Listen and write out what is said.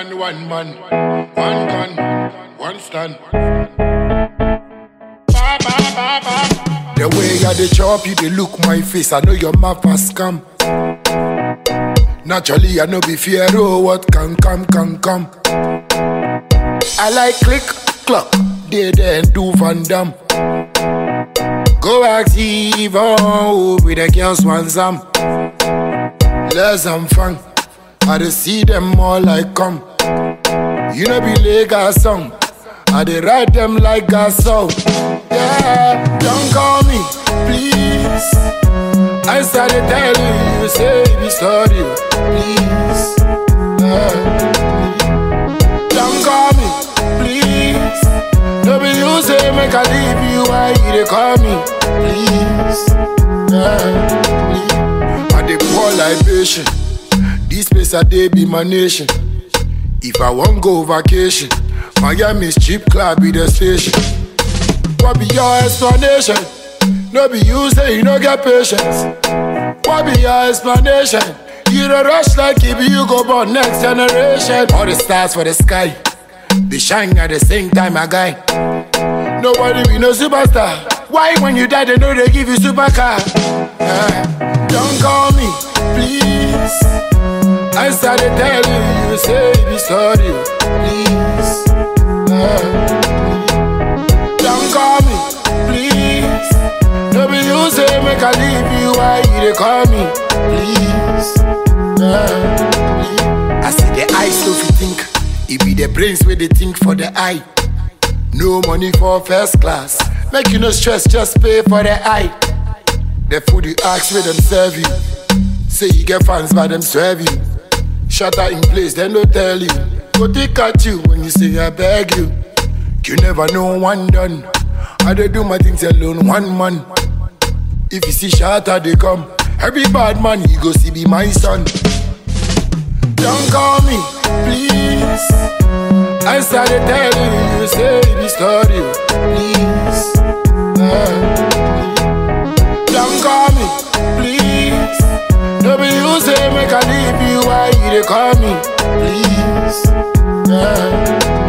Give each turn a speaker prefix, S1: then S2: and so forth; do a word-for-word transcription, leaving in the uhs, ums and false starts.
S1: and one man, one gun, one stand. The way I dey chop you, they look my face. I know your mouth has scam. Naturally, I know be fear. Oh, what can come, can come. I like click, clock. They then do Van Damme. Go active, oh, with the girls one zam. Let's have fun. I dey see them all like come. You know be Lagos song. I dey ride them like a song. Yeah, don't call me, please. I started telling you, say be sorry, please. Yeah. Don't call me, please. No be you say make I leave you, why you dey call me, please. Yeah. Please. I dey pour libation. This place I dey be my nation. If I won't go vacation, Miami's cheap club be the station. What be your explanation? No be you say you no get patience. What be your explanation? You don't rush like if you go born next generation. All the stars for the sky, they shine at the same time, my guy. Nobody be no superstar. Why when you die they know they give you supercar? Yeah. Don't call me, please. I started telling you, say be sorry, please. Yeah. Don't call me, please. No be you say make I leave you, why you dey call me, please. Yeah. I see the eyes so you think, it be the brains where they think for the eye. No money for first class, make you no stress, just pay for the eye. The food you ask where them serve you, say you get fans by them serve you. Shut her in place, then don't tell you. Go take at you when you say I beg you. You never know one done. I dey do my things alone, one man. If you see shatter, they come. Every bad man, you go see be my son. Don't call me, please. I started telling you, say be sorry, please. Uh, don't call me, please. No be you say make I leave you, why you dey call me, please. Uh,